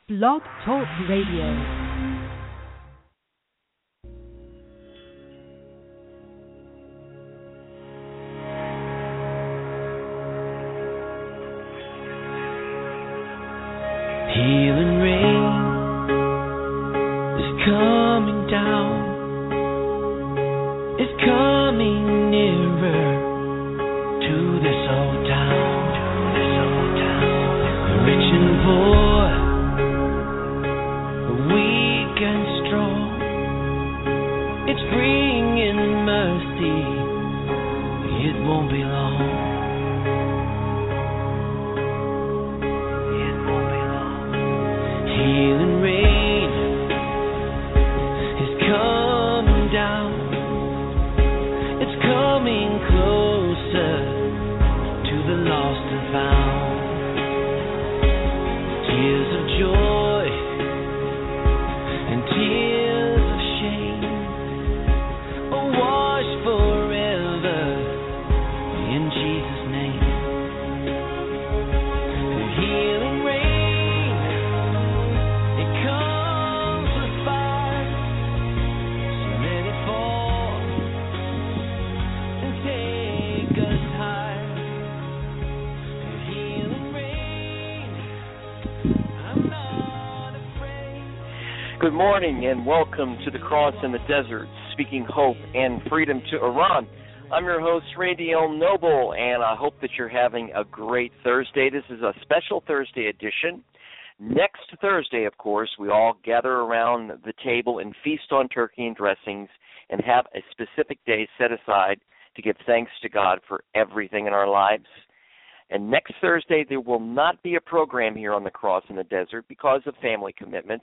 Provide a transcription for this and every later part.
Blog Talk Radio. Healing rain is coming down. It's coming nearer to this old town. Rich and poor, weak and strong. It's bringing mercy. It won't be long. Healing rain is coming down. It's coming closer to the lost and found. Tears of joy and tears of shame are washed forever in Jesus' name. The healing rain, it comes with fire. So let it fall and take us higher. The healing rain, I'm not afraid. Good morning and welcome to the Cross in the Desert, speaking hope and freedom to Iran. I'm your host, Randy L. Noble, and I hope that you're having a great Thursday. This is a special Thursday edition. Next Thursday, of course, we all gather around the table and feast on turkey and dressings and have a specific day set aside to give thanks to God for everything in our lives. And next Thursday, there will not be a program here on the Cross in the Desert because of family commitments.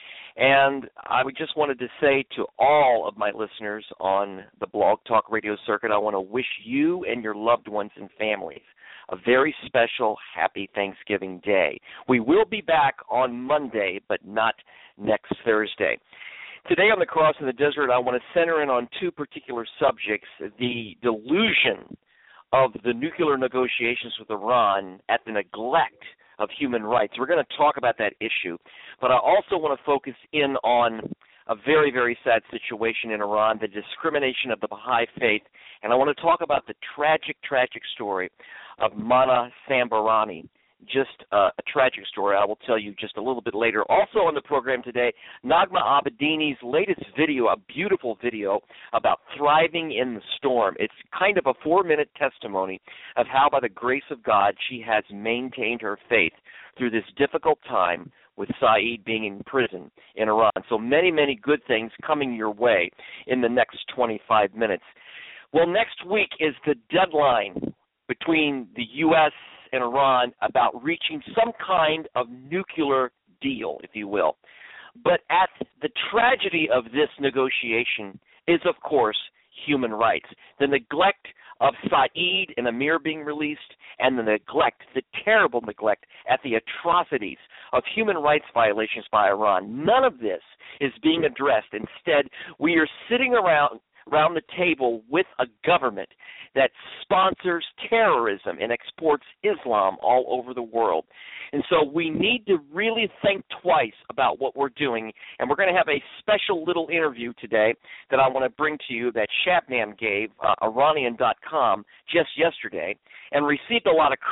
And I just wanted to say to all of my listeners on the Blog Talk Radio circuit, I want to wish you and your loved ones and families a very special, happy Thanksgiving Day. We will be back on Monday, but not next Thursday. Today on the Cross in the Desert, I want to center in on two particular subjects: the delusion of the nuclear negotiations with Iran at the neglect of human rights. We're going to talk about that issue, but I also want to focus in on a very, very sad situation in Iran, the discrimination of the Baha'i faith, and I want to talk about the tragic, tragic story of Mana Sambarani. Just a tragic story. I will tell you just a little bit later. Also on the program today, Nagma Abedini's latest video, a beautiful video about thriving in the storm. It's kind of a 4-minute testimony of how, by the grace of God, she has maintained her faith through this difficult time with Saeed being in prison in Iran. So many, many good things coming your way in the next 25 minutes. Well, next week is the deadline between the U.S. and Iran about reaching some kind of nuclear deal, if you will. But at the tragedy of this negotiation is, of course, human rights. The neglect of Saeed and Amir being released, and the neglect, the terrible neglect at the atrocities of human rights violations by Iran. None of this is being addressed. Instead, we are sitting around the table with a government that sponsors terrorism and exports Islam all over the world. And so we need to really think twice about what we're doing, and we're going to have a special little interview today that I want to bring to you that Shabnam gave, Iranian.com, just yesterday, and received a lot of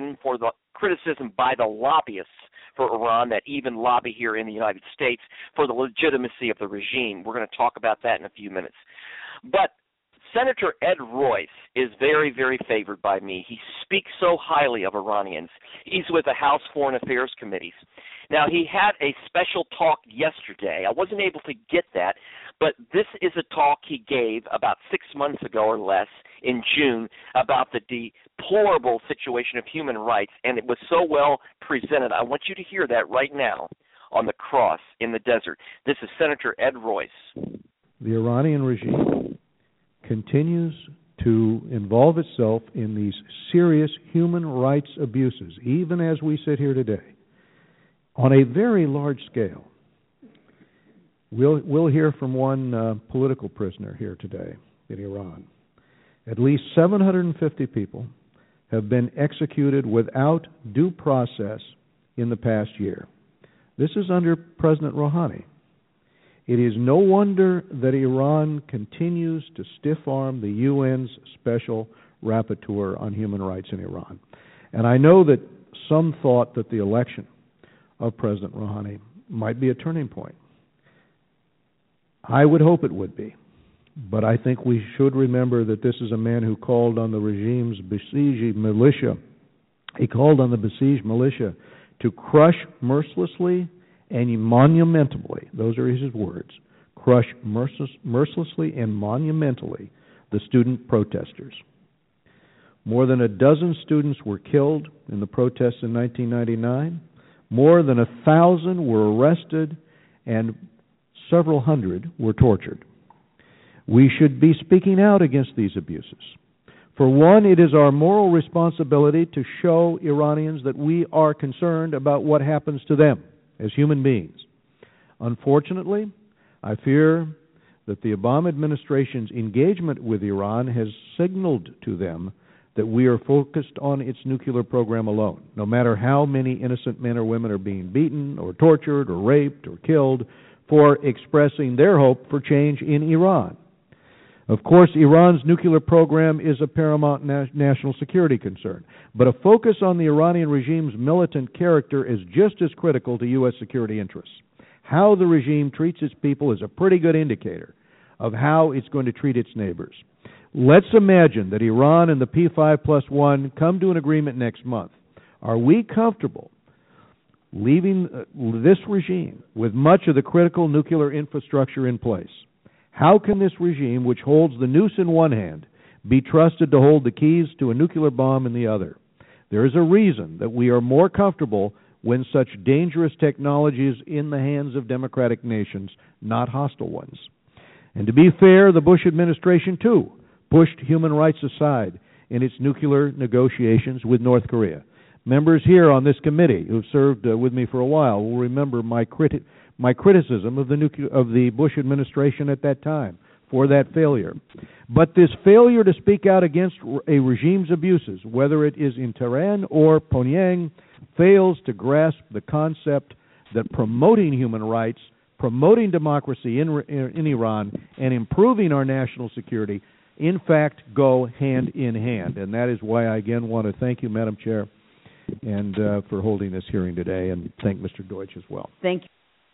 criticism by the lobbyists for Iran that even lobby here in the United States for the legitimacy of the regime. We're going to talk about that in a few minutes. But Senator Ed Royce is very, very favored by me. He speaks so highly of Iranians. He's with the House Foreign Affairs Committees. Now, he had a special talk yesterday. I wasn't able to get that, but this is a talk he gave about 6 months ago or less in June about the deplorable situation of human rights, and it was so well presented. I want you to hear that right now on the Cross in the Desert. This is Senator Ed Royce. The Iranian regime continues to involve itself in these serious human rights abuses, even as we sit here today, on a very large scale. We'll hear from one political prisoner here today in Iran. At least 750 people have been executed without due process in the past year. This is under President Rouhani. It is no wonder that Iran continues to stiff-arm the UN's Special Rapporteur on Human Rights in Iran. And I know that some thought that the election of President Rouhani might be a turning point. I would hope it would be. But I think we should remember that this is a man who called on the regime's Basij militia. He called on the Basij militia to crush mercilessly and monumentally, those are his words, crush mercilessly and monumentally the student protesters. More than a dozen students were killed in the protests in 1999. More than 1,000 were arrested, and several hundred were tortured. We should be speaking out against these abuses. For one, it is our moral responsibility to show Iranians that we are concerned about what happens to them as human beings. Unfortunately, I fear that the Obama administration's engagement with Iran has signaled to them that we are focused on its nuclear program alone, no matter how many innocent men or women are being beaten or tortured or raped or killed for expressing their hope for change in Iran. Of course, Iran's nuclear program is a paramount national security concern, but a focus on the Iranian regime's militant character is just as critical to U.S. security interests. How the regime treats its people is a pretty good indicator of how it's going to treat its neighbors. Let's imagine that Iran and the P5+1 come to an agreement next month. Are we comfortable leaving this regime with much of the critical nuclear infrastructure in place? How can this regime, which holds the noose in one hand, be trusted to hold the keys to a nuclear bomb in the other? There is a reason that we are more comfortable when such dangerous technology is in the hands of democratic nations, not hostile ones. And to be fair, the Bush administration, too, pushed human rights aside in its nuclear negotiations with North Korea. Members here on this committee who have served with me for a while will remember my criticism of the Bush administration at that time for that failure. But this failure to speak out against a regime's abuses, whether it is in Tehran or Pyongyang, fails to grasp the concept that promoting human rights, promoting democracy in Iran, and improving our national security in fact go hand in hand. And that is why I again want to thank you, Madam Chair, and for holding this hearing today, and thank Mr. Deutsch as well. Thank you.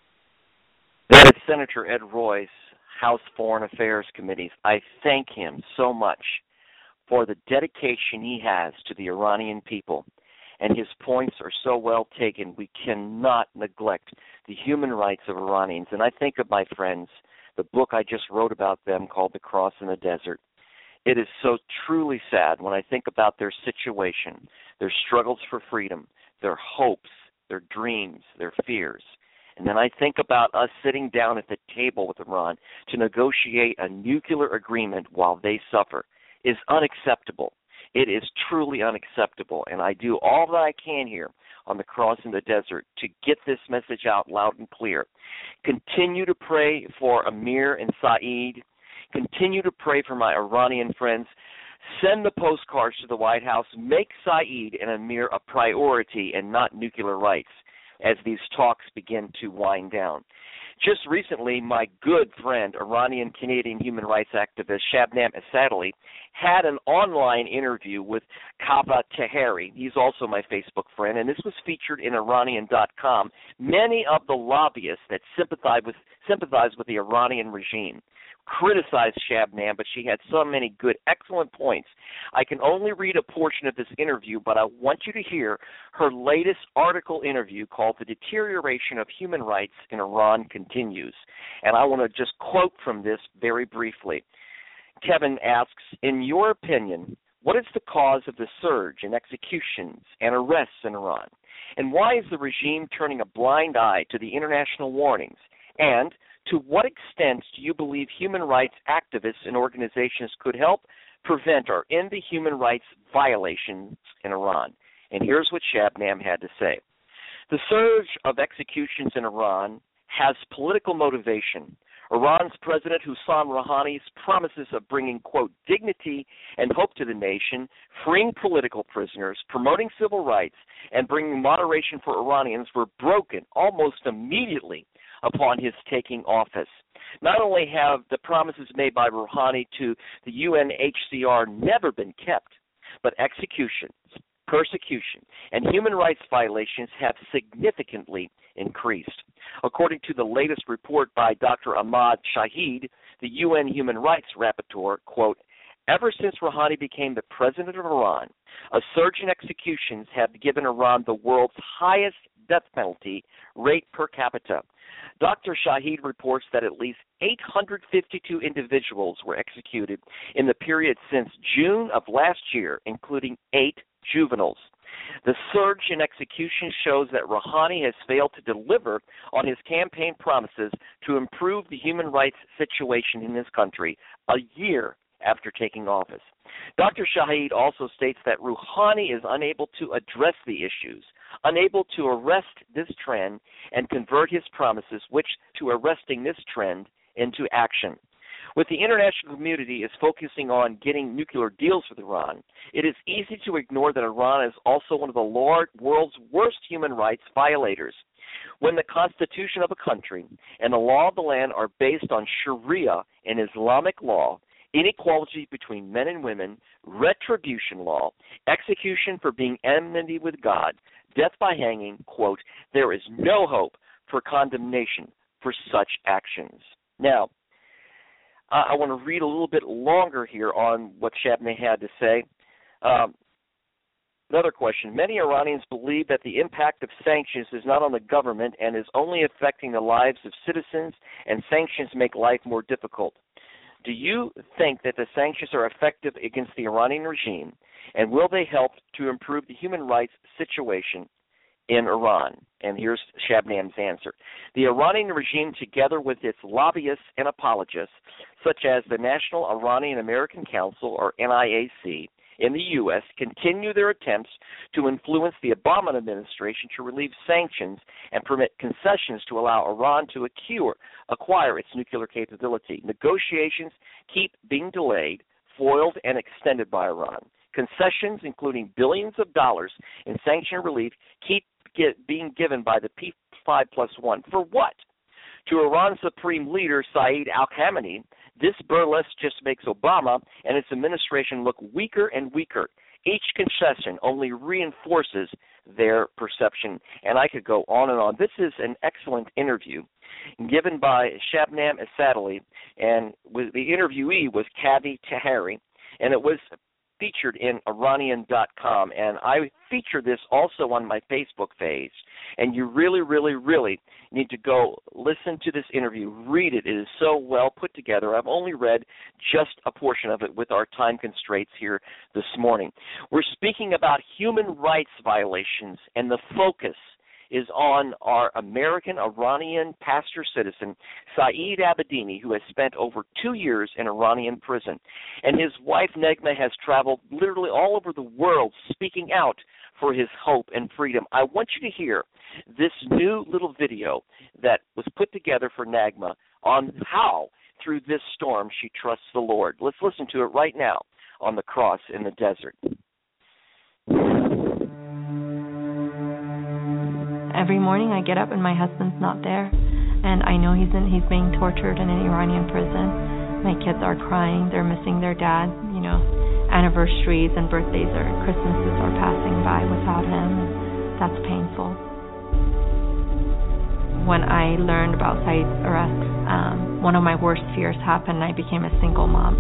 That is Senator Ed Royce, House Foreign Affairs Committees. I thank him so much for the dedication he has to the Iranian people, and his points are so well taken. We cannot neglect the human rights of Iranians. And I think of my friends, the book I just wrote about them called The Cross in the Desert. It is so truly sad when I think about their situation, their struggles for freedom, their hopes, their dreams, their fears. And then I think about us sitting down at the table with Iran to negotiate a nuclear agreement while they suffer is unacceptable. It is truly unacceptable. And I do all that I can here on the Cross in the Desert to get this message out loud and clear. Continue to pray for Amir and Saeed. Continue to pray for my Iranian friends. Send the postcards to the White House. Make Saeed and Amir a priority and not nuclear rights as these talks begin to wind down. Just recently, my good friend, Iranian-Canadian human rights activist Shabnam Asadali, had an online interview with Kaveh Taheri. He's also my Facebook friend, and this was featured in Iranian.com. Many of the lobbyists that sympathize with the Iranian regime criticized Shabnam, but she had so many good, excellent points. I can only read a portion of this interview, but I want you to hear her latest article interview called The Deterioration of Human Rights in Iran Continues. And I want to just quote from this very briefly. Kevin asks, in your opinion, what is the cause of the surge in executions and arrests in Iran? And why is the regime turning a blind eye to the international warnings? And to what extent do you believe human rights activists and organizations could help prevent or end the human rights violations in Iran? And here's what Shabnam had to say. The surge of executions in Iran has political motivation. Iran's President Hassan Rouhani's promises of bringing, quote, dignity and hope to the nation, freeing political prisoners, promoting civil rights, and bringing moderation for Iranians were broken almost immediately upon his taking office. Not only have the promises made by Rouhani to the UNHCR never been kept, but executions, persecution, and human rights violations have significantly increased. According to the latest report by Dr. Ahmad Shahid, the UN Human Rights Rapporteur, quote, ever since Rouhani became the president of Iran, a surge in executions have given Iran the world's highest death penalty rate per capita. Dr. Shahid reports that at least 852 individuals were executed in the period since June of last year, including 8 juveniles. The surge in execution shows that Rouhani has failed to deliver on his campaign promises to improve the human rights situation in this country a year after taking office. Dr. Shahid also states that Rouhani is unable to address the issues, unable to arrest this trend and convert his promises to arresting this trend into action. With the international community is focusing on getting nuclear deals with Iran, it is easy to ignore that Iran is also one of the world's worst human rights violators. When the constitution of a country and the law of the land are based on Sharia and Islamic law, inequality between men and women, retribution law, execution for being enmity with God, death by hanging, quote, there is no hope for condemnation for such actions. Now, I want to read a little bit longer here on what Shabneh had to say. Another question. Many Iranians believe that the impact of sanctions is not on the government and is only affecting the lives of citizens, and sanctions make life more difficult. Do you think that the sanctions are effective against the Iranian regime, and will they help to improve the human rights situation in Iran? And here's Shabnam's answer. The Iranian regime, together with its lobbyists and apologists, such as the National Iranian American Council, or NIAC, in the U.S., continue their attempts to influence the Obama administration to relieve sanctions and permit concessions to allow Iran to acquire its nuclear capability. Negotiations keep being delayed, foiled, and extended by Iran. Concessions, including billions of dollars in sanction relief, keep being given by the P5+1. For what? To Iran's supreme leader, Saeed al-Khamenei, this burlesque just makes Obama and its administration look weaker and weaker. Each concession only reinforces their perception. And I could go on and on. This is an excellent interview given by Shabnam Asadali, and the interviewee was Kavi Tahari, and it was featured in Iranian.com, and I feature this also on my Facebook page, and you really, really, really need to go listen to this interview, read it. It is so well put together. I've only read just a portion of it with our time constraints here this morning. We're speaking about human rights violations, and the focus is on our American Iranian pastor citizen, Saeed Abedini, who has spent over 2 years in Iranian prison. And his wife, Negma, has traveled literally all over the world speaking out for his hope and freedom. I want you to hear this new little video that was put together for Negma on how, through this storm, she trusts the Lord. Let's listen to it right now on the cross in the desert. Every morning I get up and my husband's not there, and I know he's being tortured in an Iranian prison. My kids are crying, they're missing their dad. You know, anniversaries and birthdays or Christmases are passing by without him. That's painful. When I learned about Saeed's arrest, one of my worst fears happened. I became a single mom.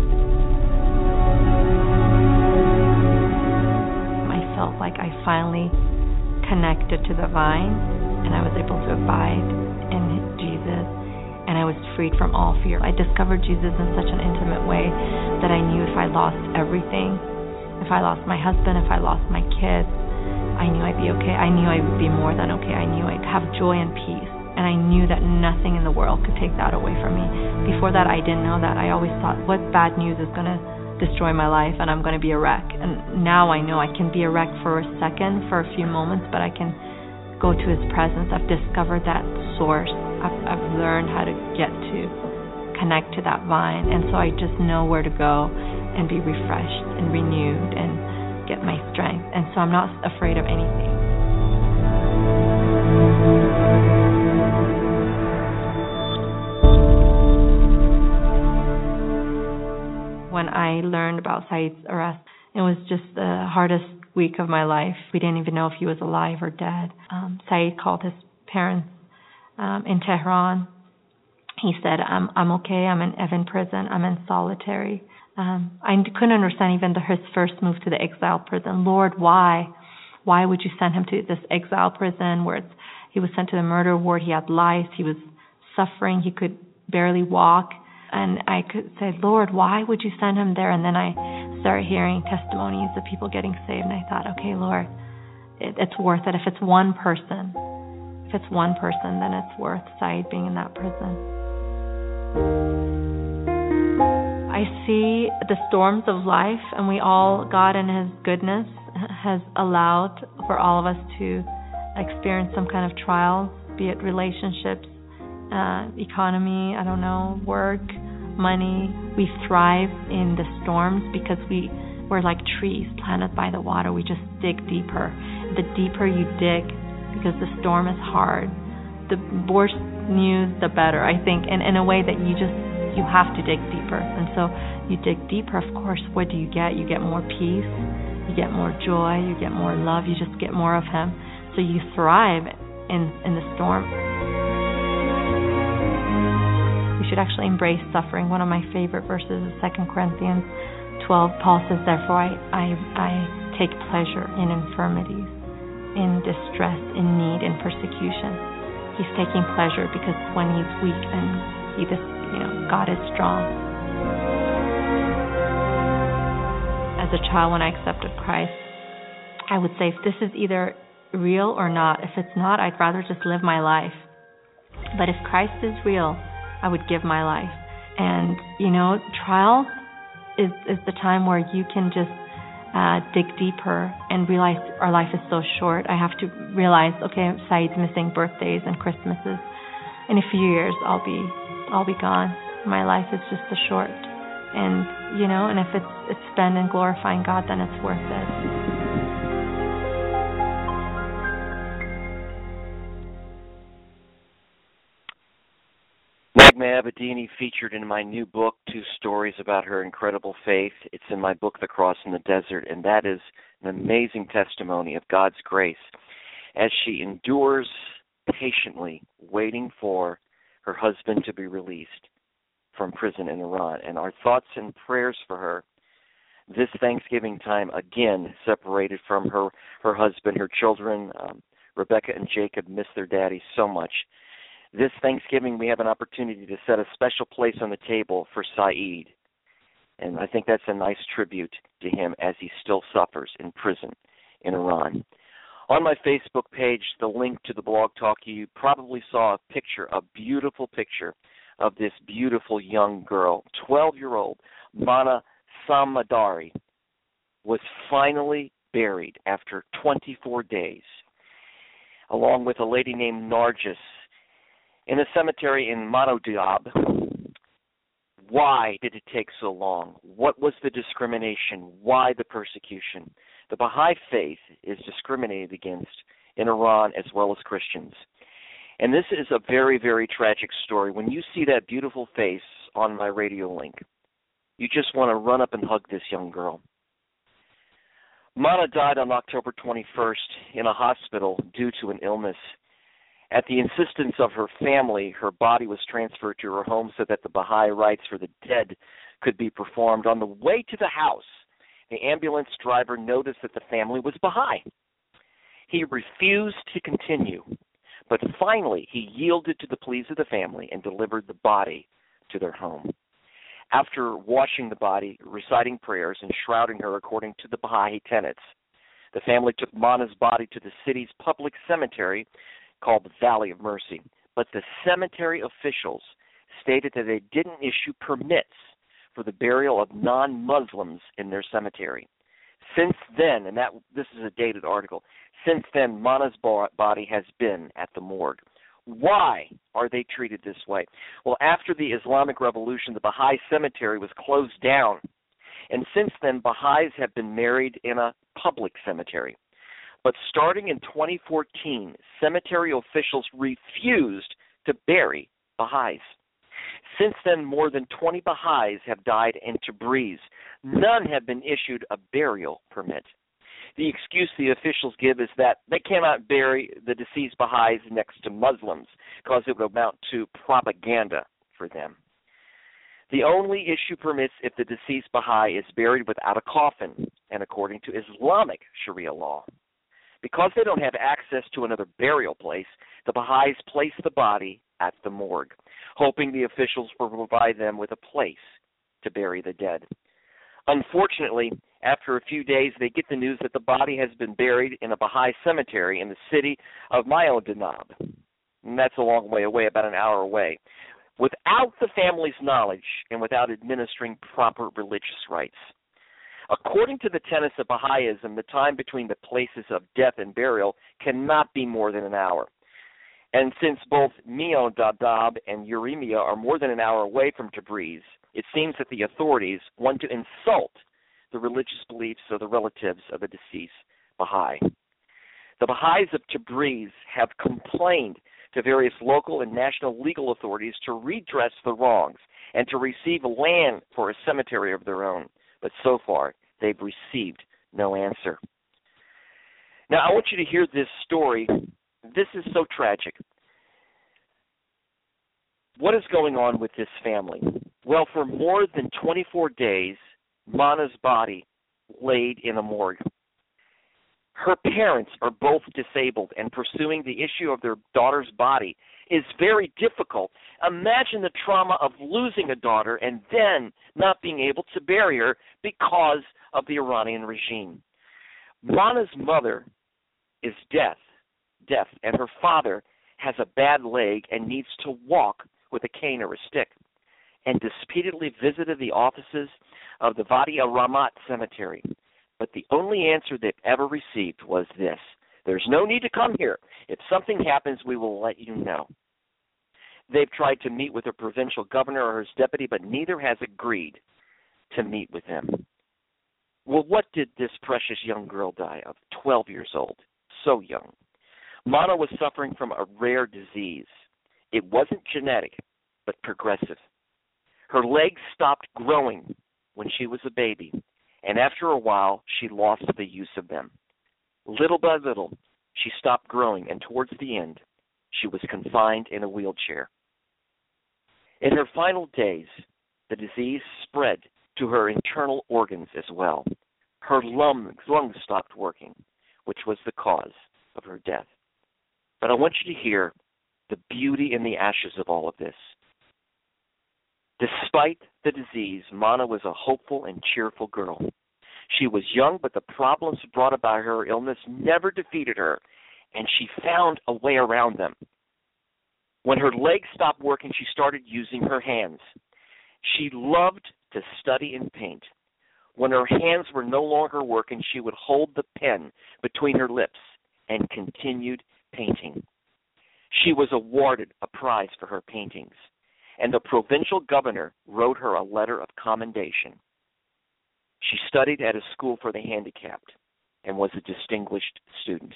I felt like I finally connected to the vine, and I was able to abide in Jesus, and I was freed from all fear. I discovered Jesus in such an intimate way that I knew if I lost everything, if I lost my husband, if I lost my kids, I knew I'd be okay. I knew I would be more than okay. I knew I'd have joy and peace, and I knew that nothing in the world could take that away from me. Before that, I didn't know that. I always thought, what bad news is going to destroy my life, and I'm going to be a wreck. And now I know I can be a wreck for a second, for a few moments, but I can go to his presence. I've discovered that source. I've learned how to get to connect to that vine. And so I just know where to go and be refreshed and renewed and get my strength. And so I'm not afraid of anything. When I learned about Saeed's arrest, it was just the hardest week of my life. We didn't even know if he was alive or dead. Saeed called his parents in Tehran. He said, I'm okay. I'm in Evin prison. I'm in solitary. I couldn't understand even his first move to the exile prison. Lord, why? Why would you send him to this exile prison where he was sent to the murder ward? He had lice. He was suffering. He could barely walk. And I could say, Lord, why would you send him there? And then I started hearing testimonies of people getting saved. And I thought, okay, Lord, it's worth it. If it's one person, then it's worth Saeed being in that prison. I see the storms of life, and God in His goodness has allowed for all of us to experience some kind of trials, be it relationships, economy, work, money. We thrive in the storms because we're like trees planted by the water. We just dig deeper. The deeper you dig, because the storm is hard, the worse news, the better, I think, and in a way that you have to dig deeper. And so you dig deeper, of course, what do you get? You get more peace, you get more joy, you get more love, you just get more of Him. So you thrive in the storm. We should actually embrace suffering. One of my favorite verses is 2 Corinthians 12. Paul says, therefore I take pleasure in infirmities, in distress, in need, in persecution. He's taking pleasure because when he's weak and God is strong. As a child, when I accepted Christ, I would say, if this is either real or not, if it's not, I'd rather just live my life. But if Christ is real, I would give my life. And, trial is the time where you can just dig deeper and realize our life is so short. I have to realize, okay, Saeed's missing birthdays and Christmases. In a few years, I'll be gone. My life is just so short. And, and if it's spent in glorifying God, then it's worth it. Nagma Abedini featured in my new book 2 stories about her incredible faith. It's in my book, The Cross in the Desert, and that is an amazing testimony of God's grace as she endures patiently waiting for her husband to be released from prison in Iran. And our thoughts and prayers for her this Thanksgiving time, again, separated from her husband, her children. Rebecca and Jacob miss their daddy so much. This Thanksgiving, we have an opportunity to set a special place on the table for Saeed. And I think that's a nice tribute to him as he still suffers in prison in Iran. On my Facebook page, the link to the blog talk, you probably saw a beautiful picture of this beautiful young girl, 12-year-old Mana Samadari, was finally buried after 24 days, along with a lady named Nargis, in a cemetery in Manodiab. Why did it take so long? What was the discrimination? Why the persecution? The Baha'i faith is discriminated against in Iran as well as Christians. And this is a very, very tragic story. When you see that beautiful face on my radio link, you just want to run up and hug this young girl. Mana died on October 21st in a hospital due to an illness. At the insistence of her family, her body was transferred to her home so that the Baha'i rites for the dead could be performed. On the way to the house, the ambulance driver noticed that the family was Baha'i. He refused to continue, but finally he yielded to the pleas of the family and delivered the body to their home. After washing the body, reciting prayers, and shrouding her according to the Baha'i tenets, the family took Mana's body to the city's public cemetery called the Valley of Mercy. But the cemetery officials stated that they didn't issue permits for the burial of non-Muslims in their cemetery. Since then, and this is a dated article, since then Mana's body has been at the morgue. Why are they treated this way? Well, after the Islamic Revolution, the Baha'i cemetery was closed down. And since then, Baha'is have been buried in a public cemetery. But starting in 2014, cemetery officials refused to bury Baha'is. Since then, more than 20 Baha'is have died in Tabriz. None have been issued a burial permit. The excuse the officials give is that they cannot bury the deceased Baha'is next to Muslims because it would amount to propaganda for them. The only issue permits if the deceased Baha'i is buried without a coffin and according to Islamic Sharia law. Because they don't have access to another burial place, the Baha'is place the body at the morgue, hoping the officials will provide them with a place to bury the dead. Unfortunately, after a few days, they get the news that the body has been buried in a Baha'i cemetery in the city of Ma'al-Danab. And that's a long way away, about an hour away, without the family's knowledge and without administering proper religious rites. According to the tenets of Baha'ism, the time between the places of death and burial cannot be more than an hour. And since both Ma'al-Danab and Uremia are more than an hour away from Tabriz, it seems that the authorities want to insult the religious beliefs of the relatives of the deceased Baha'i. The Baha'is of Tabriz have complained to various local and national legal authorities to redress the wrongs and to receive land for a cemetery of their own. But so far, they've received no answer. Now, I want you to hear this story. This is so tragic. What is going on with this family? Well, for more than 24 days, Mana's body laid in a morgue. Her parents are both disabled, and pursuing the issue of their daughter's body is very difficult. Imagine the trauma of losing a daughter and then not being able to bury her because of the Iranian regime. Mana's mother is deaf, and her father has a bad leg and needs to walk with a cane or a stick, and repeatedly visited the offices of the Wadi al-Ramat cemetery. But the only answer they've ever received was this: there's no need to come here. If something happens, we will let you know. They've tried to meet with a provincial governor or his deputy, but neither has agreed to meet with him. Well, what did this precious young girl die of? 12 years old. So young. Mana was suffering from a rare disease. It wasn't genetic, but progressive. Her legs stopped growing when she was a baby, and after a while, she lost the use of them. Little by little, she stopped growing, and towards the end, she was confined in a wheelchair. In her final days, the disease spread to her internal organs as well. Her lungs stopped working, which was the cause of her death. But I want you to hear the beauty in the ashes of all of this. Despite the disease, Mana was a hopeful and cheerful girl. She was young, but the problems brought about her illness never defeated her, and she found a way around them. When her legs stopped working, she started using her hands. She loved to study and paint. When her hands were no longer working, she would hold the pen between her lips and continued painting. She was awarded a prize for her paintings, and the provincial governor wrote her a letter of commendation. She studied at a school for the handicapped and was a distinguished student.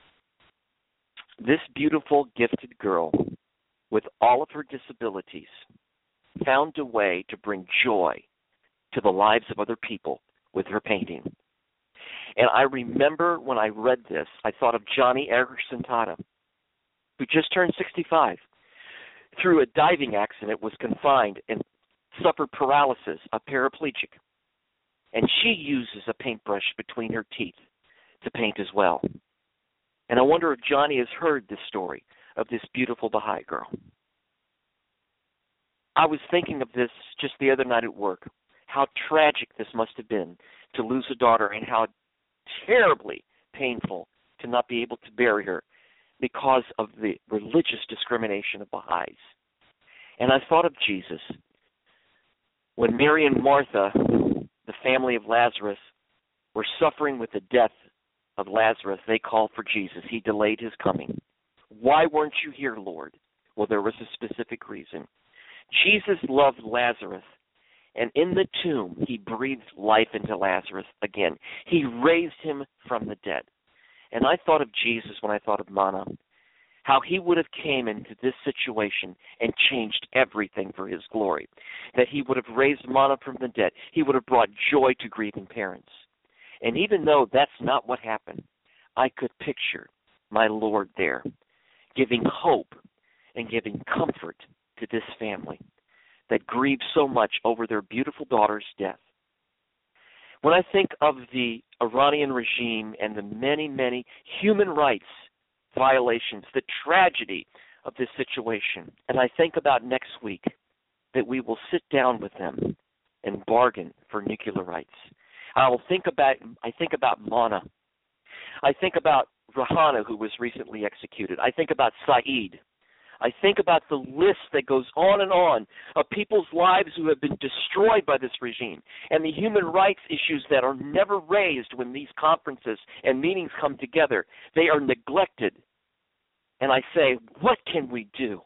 This beautiful, gifted girl, with all of her disabilities, found a way to bring joy to the lives of other people with her painting. And I remember when I read this, I thought of Johnny Erickson Tata, who just turned 65. Through a diving accident, was confined and suffered paralysis, a paraplegic. And she uses a paintbrush between her teeth to paint as well. And I wonder if Johnny has heard this story of this beautiful Baha'i girl. I was thinking of this just the other night at work, how tragic this must have been to lose a daughter and how terribly painful to not be able to bury her because of the religious discrimination of Baha'is. And I thought of Jesus. When Mary and Martha, the family of Lazarus, were suffering with the death of Lazarus, they called for Jesus. He delayed his coming. Why weren't you here, Lord? Well, there was a specific reason. Jesus loved Lazarus, and in the tomb, he breathed life into Lazarus again. He raised him from the dead. And I thought of Jesus when I thought of Mana, how he would have came into this situation and changed everything for his glory, that he would have raised Mana from the dead. He would have brought joy to grieving parents. And even though that's not what happened, I could picture my Lord there, giving hope and giving comfort to this family that grieved so much over their beautiful daughter's death. When I think of the Iranian regime and the many, many human rights violations, the tragedy of this situation, and I think about next week that we will sit down with them and bargain for nuclear rights. I think about Mana. I think about Rahana, who was recently executed. I think about Saeed. I think about the list that goes on and on of people's lives who have been destroyed by this regime and the human rights issues that are never raised when these conferences and meetings come together. They are neglected. And I say, what can we do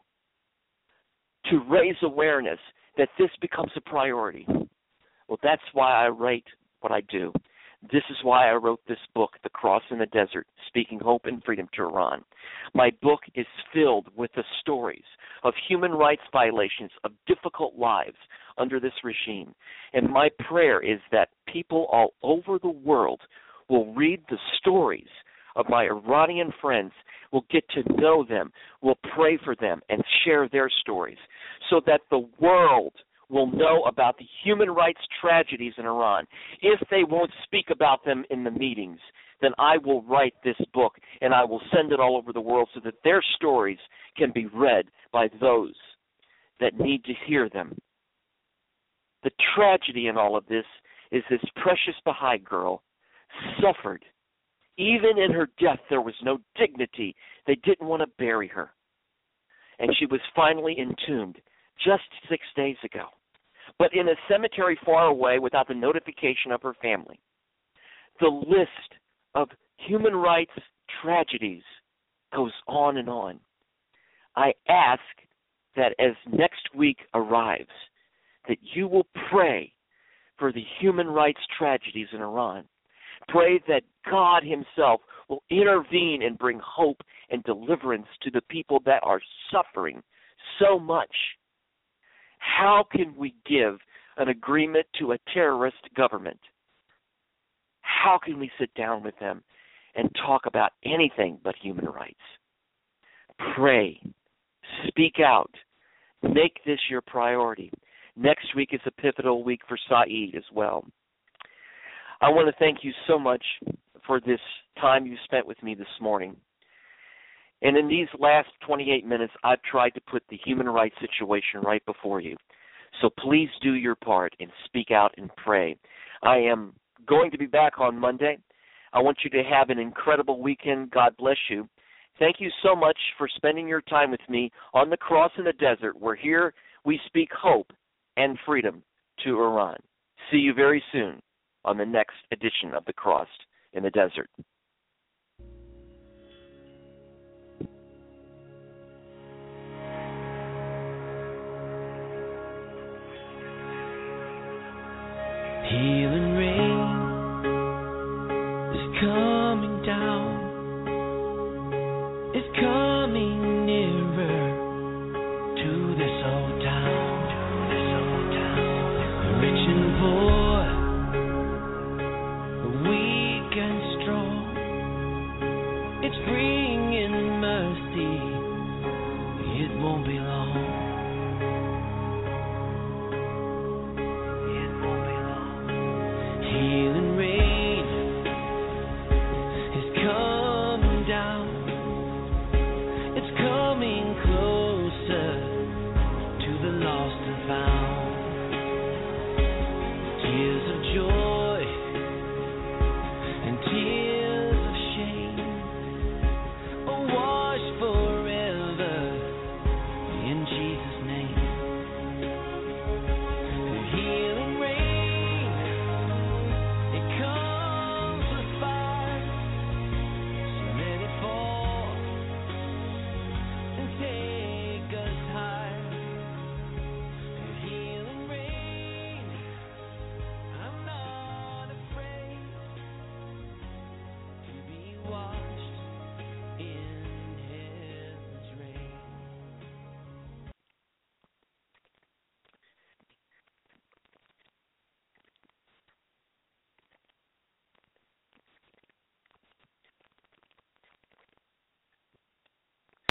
to raise awareness that this becomes a priority? Well, that's why I write what I do. This is why I wrote this book, The Cross in the Desert, Speaking Hope and Freedom to Iran. My book is filled with the stories of human rights violations of difficult lives under this regime. And my prayer is that people all over the world will read the stories of my Iranian friends, will get to know them, will pray for them, and share their stories so that the world will know about the human rights tragedies in Iran. If they won't speak about them in the meetings, then I will write this book and I will send it all over the world so that their stories can be read by those that need to hear them. The tragedy in all of this is this precious Baha'i girl suffered. Even in her death, there was no dignity. They didn't want to bury her. And she was finally entombed just 6 days ago, but in a cemetery far away without the notification of her family. The list of human rights tragedies goes on and on. I ask that as next week arrives, that you will pray for the human rights tragedies in Iran. Pray that God himself will intervene and bring hope and deliverance to the people that are suffering so much. How can we give an agreement to a terrorist government? How can we sit down with them and talk about anything but human rights? Pray. Speak out. Make this your priority. Next week is a pivotal week for Saeed as well. I want to thank you so much for this time you spent with me this morning. And in these last 28 minutes, I've tried to put the human rights situation right before you. So please do your part and speak out and pray. I am going to be back on Monday. I want you to have an incredible weekend. God bless you. Thank you so much for spending your time with me on the Cross in the Desert, where here we speak hope and freedom to Iran. See you very soon on the next edition of the Cross in the Desert. Healing